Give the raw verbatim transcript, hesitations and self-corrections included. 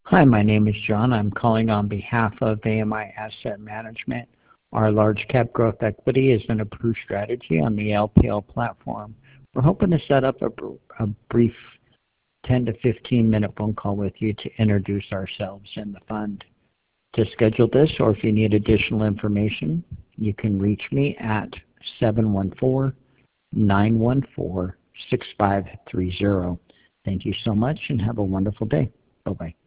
Hi, my name is John. I'm calling on behalf of A M I Asset Management. Our large cap growth equity is an approved strategy on the L P L platform. We're hoping to set up a, a brief ten to fifteen minute phone call with you to introduce ourselves and the fund. To schedule this, or if you need additional information, you can reach me at seven one four, nine one four, six five three zero. Thank you so much and have a wonderful day. Bye-bye.